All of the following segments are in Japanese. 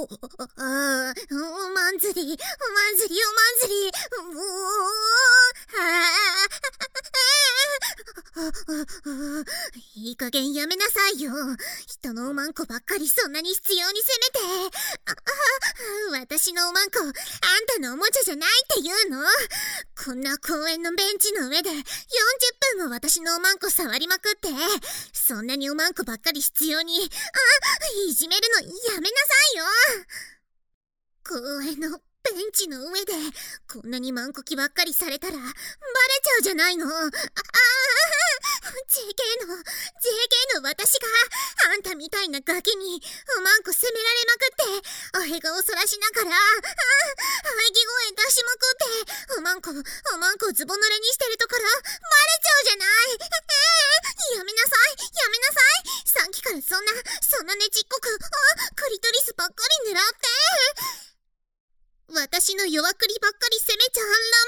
おまんずり、おまんずり、おまんずり、いい加減やめなさいよ。人のおまんこばっかりそんなに必要に責めて。私のおまんこ、あんたのおもちゃじゃないって言うの？こんな公園のベンチの上で40分も私のおまんこ触りまくって、そんなにおまんこばっかり必要に、いじめるのやめなさいよ。公園のベンチの上でこんなにまんこきばっかりされたらバレちゃうじゃないの。JK の私があんたみたいなガキにおまんこ責められまくって、おへ顔そらしながら喘ぎ声出しまくって、おまんこズボ濡れにしてるところバレちゃうじゃない。やめなさい、やめなさい。さっきからそんなねちっこくクリトリスばっかり狙って。私の弱クリばっかり責めちゃ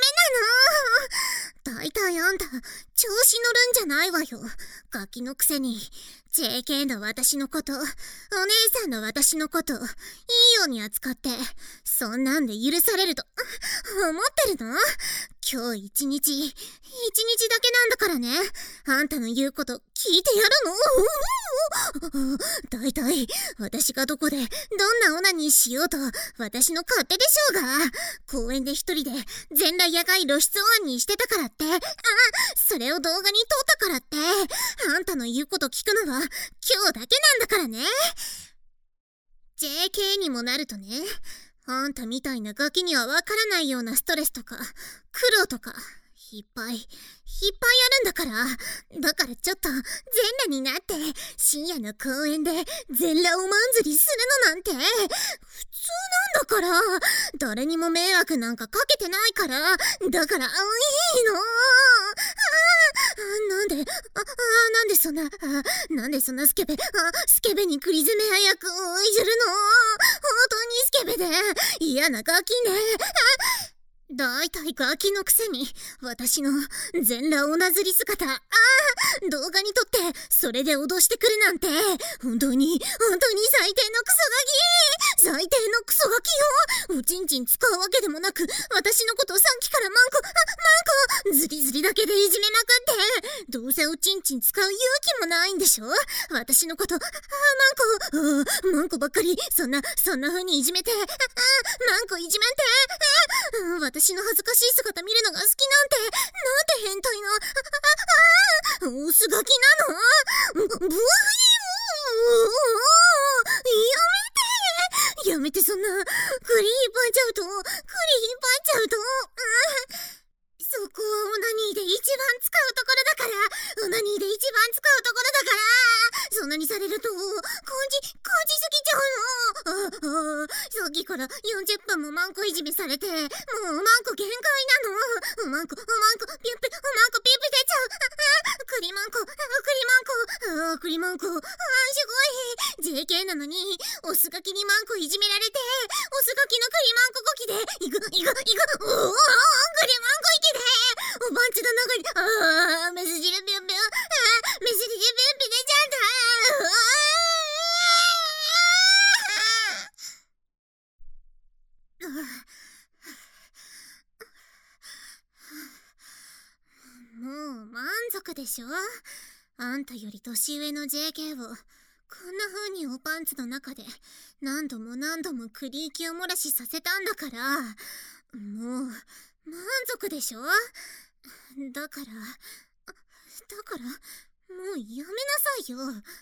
ダメなの。だいたいあんた調子乗るんじゃないわよ。ガキのくせに JK の私のこと、お姉さんの私のこといいように扱って、そんなんで許されると思ってるの？今日一日だけなんだからね。あんたの言うこと聞いてやるの？だいたい私がどこでどんなオナニーしようと私の勝手でしょうが。公園で一人で全裸野外露出オナニーしてたからって、それを動画に撮ったからって、あんたの言うこと聞くのは今日だけなんだからね。 JK にもなるとね、あんたみたいなガキにはわからないようなストレスとか苦労とかいっぱいあるんだから。だからちょっと全裸になって深夜の公園で全裸おまんずりするのなんて普通なんだから。誰にも迷惑なんかかけてないから。だからいいの。なんでそんなスケベにクリ攻め早くいじるの？本当にスケベで嫌なガキね。だいたいガキのくせに私の全裸おなずり姿動画に撮ってそれで脅してくるなんて、本当に最低のクソガキよ。おちんちん使うわけでもなく、私のことさっきからマンコズリズリだけでいじめまくって、どうせおちんちん使う勇気もないんでしょ。私のことマンコばっかりそんな風にいじめて、マンコいじめて、私の恥ずかしい姿見るのが好きなんて変態なオスガキなの？ブワイやめて、そんなクリ引っ張っちゃうとそこはオナニーで一番使うところだから、そんなにされると感じすぎちゃうの。さっきから40分もマンコいじめされて、もうマンコ限界なの。マンコピュッピュ、マンコピュッピュ出ちゃう。クリマンコすごい。 JK なのにオスガキにマンコいじめられて、オスガキのクリマンコゴキでクリマンコ息でおパンチの中にメス汁ピュッピュ、メス汁ピュッピュ出ちゃった。もう満足でしょ。あんたより年上の JK をこんな風におパンツの中で何度もクリーキを漏らしさせたんだから、もう満足でしょ。だからもうやめなさいよ。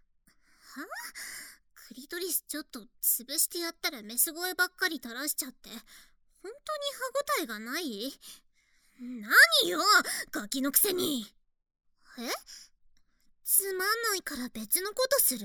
クリトリスちょっと潰してやったらメス声ばっかり垂らしちゃって本当に歯ごたえがない？何よ、ガキのくせに。つまんないから別のことする？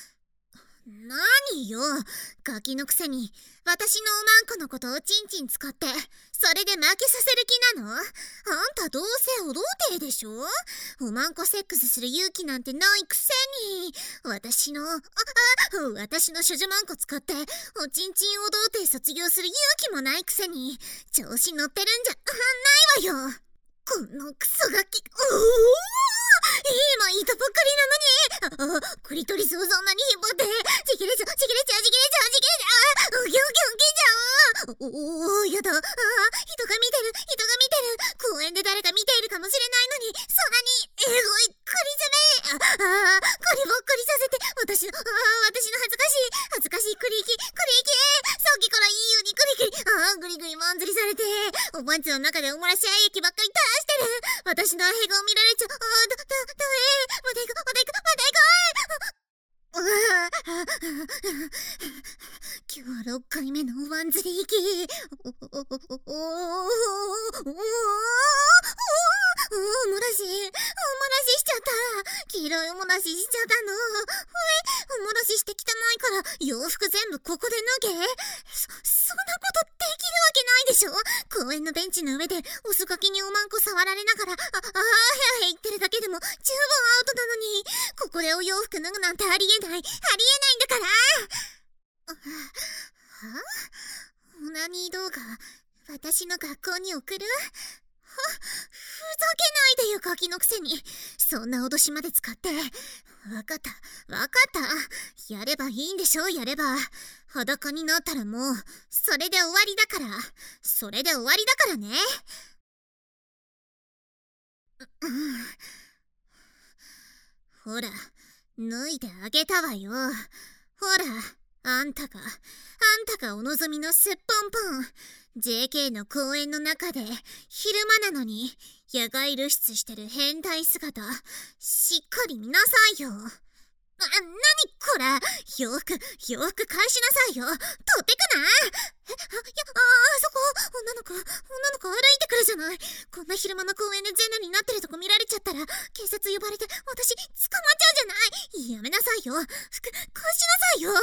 何よ、ガキのくせに私のおまんこのことをちんちん使ってそれで負けさせる気なの？あんたどうせお童貞でしょ。おまんこセックスする勇気なんてないくせに私の処女まんこ使っておちんちんお童貞卒業する勇気もないくせに調子乗ってるんじゃないわよ。このクソガキ。今言ったばっかりなのにクリトリスをそんなに引っ張ってちぎれちゃう。うぎょ私のアヘ顔見られちゃう。まだ行く。今日は6回目のワンズリ行き。おもらししちゃった。黄色いおもらししちゃったの。おもらしして汚いから洋服全部ここで脱げ。そんなことできるわけないでしょ。公園のベンチの上でおすかきにおまんこ触られながらへへ言ってるだけでも十分アウトなのに、ここでお洋服脱ぐなんてありえないんだから。オナニー動画私の学校に送る？ふざけないでよ、ガキのくせに。そんな脅しまで使って。わかった。やればいいんでしょ。やれば裸になったらもうそれで終わりだからね。ほら脱いであげたわよ。ほらあんたがお望みのすっぽんぽん JK の公園の中で昼間なのに野外露出してる変態姿しっかり見なさいよ。なにこら、洋服返しなさいよ。取ってくな。あそこ女の子歩いてくるじゃない。こんな昼間の公園で全裸になってるとこ見られちゃったら警察呼ばれて私捕まっちゃうじゃない。やめなさいよ。服返しなさいよ。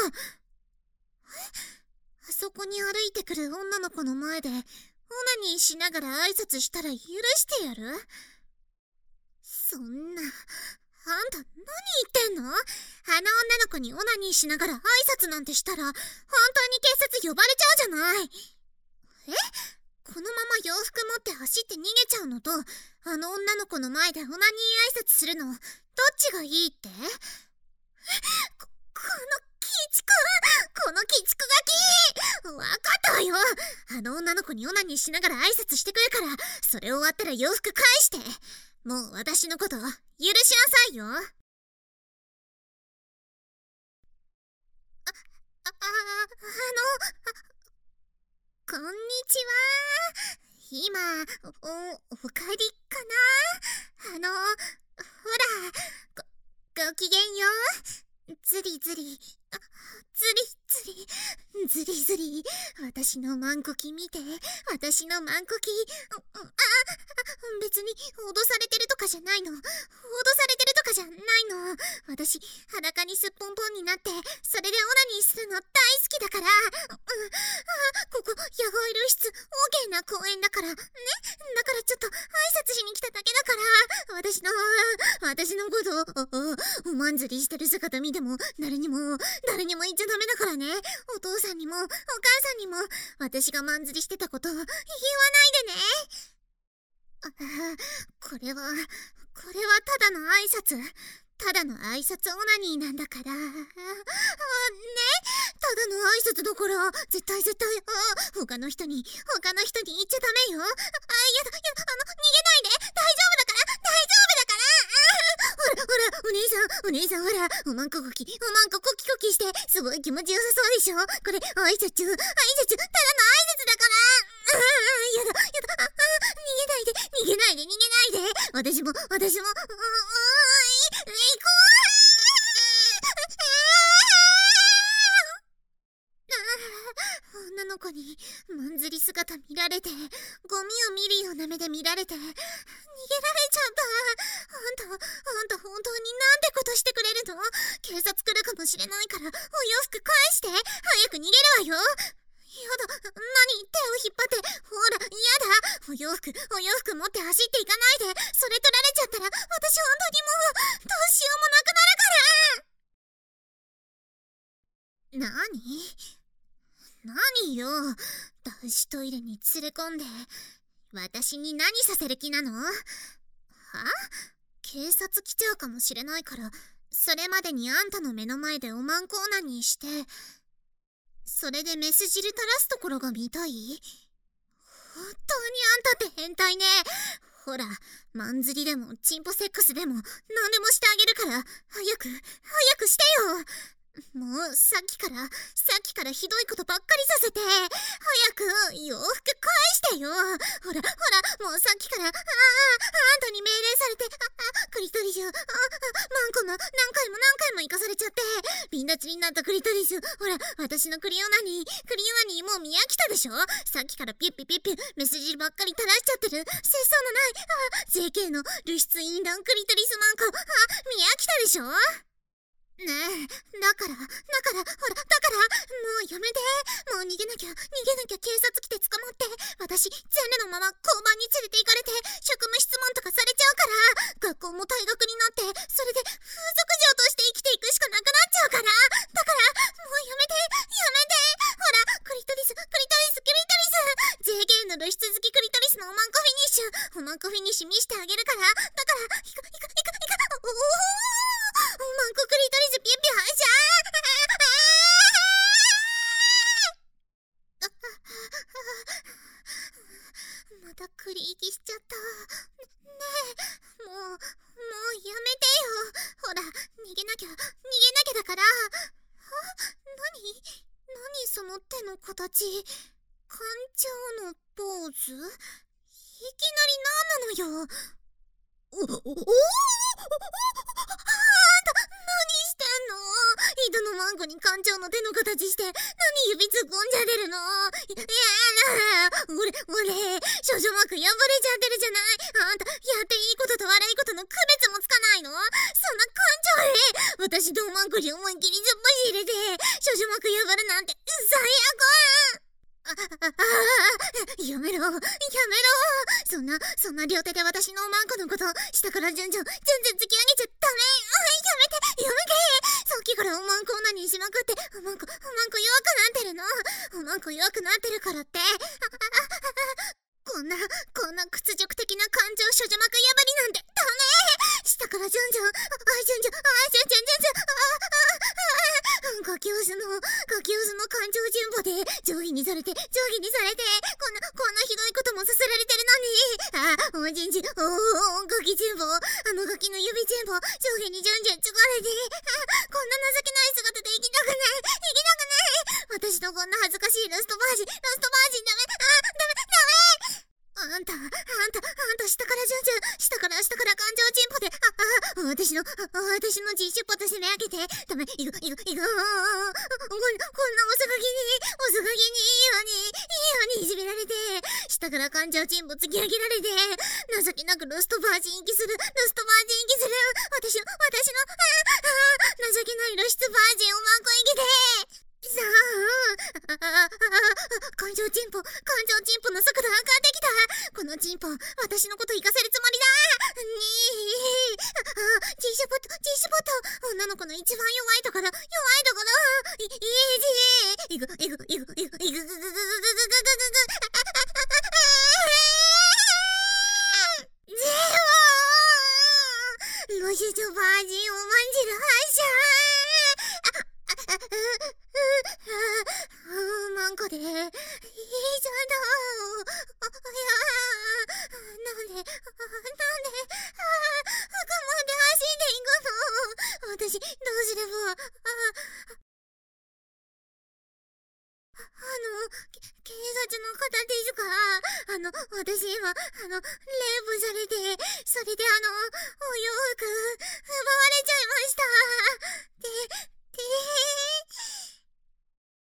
あそこに歩いてくる女の子の前でオナニーしながら挨拶したら許してやる？そんな、あんた何言ってんの？あの女の子にオナニーしながら挨拶なんてしたら本当に警察呼ばれちゃうじゃない。このまま洋服持って走って逃げちゃうのと、あの女の子の前でオナニー挨拶するのどっちがいいって？この鬼畜ガキ！わかったわよ。あの女の子にオナニーしながら挨拶してくるから、それ終わったら洋服返して。もう私のこと許しなさいよ。こんにちは。今お帰りかな。ほらごきげんよう。ずり私のマンコキ見て。私のマンコキ。別に脅されてるとかじゃないの。私裸にすっぽんぽんになってそれでオナニーするの大好きだから。ここ野外露出 OK な公園だからね。だからちょっと挨拶しに来ただけだから。私のことおまんずりしてる姿見ても誰にも言っちゃダメだからね。お父さんにもお母さんにも私がまんずりしてたこと言わないでね。これはただの挨拶オナニーなんだから。ね、ただの挨拶だから絶対他の人に言っちゃダメよ。やだ、逃げないで。大丈夫だから。ほらお姉さんほらおまんこコキしてすごい気持ちよさそうでしょ。これ挨拶ただの挨拶だから。やだ、逃げないで。私も怖い。女の子にまんずり姿見られて、ゴミを見るような目で見られて逃げられちゃった。あんた本当になんてことしてくれるの？警察来るかもしれないからお洋服返して。早く逃げるわよ。やだ、手を引っ張って。ほら、やだ。お洋服持って走っていかないで。それ取られちゃったら私本当にもうどうしようもなくなるから。何よ。男子トイレに連れ込んで私に何させる気なの？警察来ちゃうかもしれないから、それまでにあんたの目の前でおまんこオナニーして、それでメス汁垂らすところが見たい？本当にあんたって変態ね。ほら、マンズリでもチンポセックスでも何でもしてあげるから早くしてよ。 もうさっきからひどいことばっかりさせて、早く洋服返してよ。ほらもうさっきからあんたに命令されて、クリトリス、マンコの何回も行かされちゃって、ビン立ちになったクリトリス、ほら私のクリオナニーもう見飽きたでしょ。さっきからピュッピュメス汁ばっかり垂らしちゃってる。節操のないJK の露出淫乱クリトリスマンコ、見飽きたでしょ。ねえ、だから、もうやめて。もう逃げなきゃ、警察来て捕まって、私、全裸のまま交番に連れて行かれて、職務質問とかされちゃうから、学校も退学になって、それで風俗嬢として生きていくしかなくなっちゃうから、だから、もうやめて。ほら、クリトリス、JK の露出好きクリトリスのおまんこフィニッシュ見してあげるから、だから、おまんこクリトリスピュッピュ反射。また繰り息しちゃった。ねえ、もうやめてよ。ほら、逃げなきゃだから。何その手の形。艦長のポーズ？いきなり何なのよ。何してんの？井戸のマンコに艦長の手の形して、何指突っ込んじゃってるの？俺、少女膜破れちゃってるじゃない。あんた、やっていいことと悪いことの区別もつかないの？そんな艦長で、私とマンコに思いっきりずっぱし入れて、少女膜破るなんて、最悪！やめろ。そんな両手で私のおまんこのこと下からじゅん突き上げちゃダメ。やめて。さっきからおまんこオナニーしまくって、おまんこ弱くなってるの。おまんこ弱くなってるからって、こんな屈辱的な感情少女膜破りなんてダメ。下からじゅんガキオスの感情順歩で定規にされて、こんなひどいこともさせられてるのに。ガキ順歩、ガキの指順歩、上下にじゅんつかれて、こんな情けない姿で生きたくない。私のこんな恥ずかしいラストバージンダメ。あんた下から感情チンポで、私のGシュポと攻め上げて、ダメ、こんなおすがきに、いいようにいじめられて、下から感情チンポ突き上げられて、情けなくラストバージン息する、私の、情けない露出バージンをマンコ生きて、さあ、感情チンポの速度上がってきた。このチンポ、私のこと生かせるつもりだ。G シュポット、女の子の一番弱いところ、いく。露出バージンをまんじる反射。マンコでいいじゃんだ。なんで服まで走んでいくの？私どうすれば。警察の方ですか？私今、レイプされて、それでお洋服奪われちゃ